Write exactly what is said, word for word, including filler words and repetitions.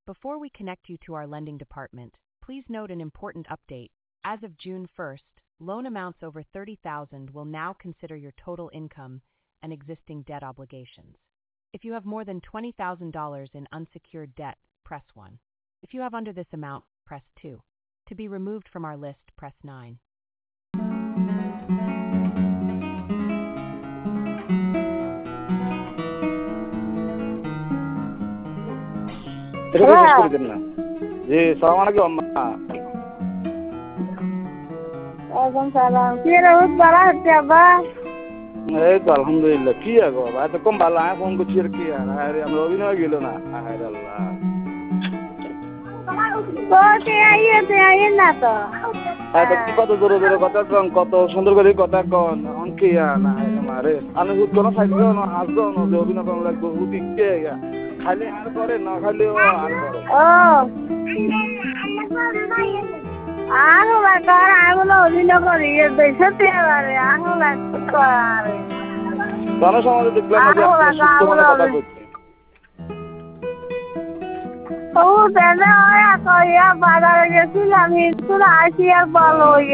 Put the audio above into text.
Before we connect you to our lending department, please note an important update. As of June first, loan amounts over thirty thousand dollars will now consider your total income and existing debt obligations. If you have more than twenty thousand dollars in unsecured debt, press one. If you have under this amount, press two. To be removed from our list, press nine. Hello. जी सलाम अलैकुम अम्मा वालेकुम सलाम কি রে বহুত বড় হচ্ছে আব্বা এই তো আলহামদুলিল্লাহ কি আগো ভাই তো কম ভালো আয় ফোন করছি আর কি আর আরে আমরা অভিনয় গেল না আরে আল্লাহ তো তে আইয়ে তে আইয়ে না তো আয় তো কত জোরে জোরে কথা কন কত সুন্দর করে কথা কন অন কি না আমারে আমি হুদ কোন সাইডে না আসবো না যে অভিনয় করা লাগবে হুদি কে খালি আর করে না খালি ও আর করে ও আনো লাগার আগুলো অভিনয় করি এ দেখতে পারে আনো লাগার তারা সমাজে দেখলাম যে আপনি কথা বলছেন ও বেলা হয় কইয়া বাজারে গেছিলাম একটু আসি আর বলো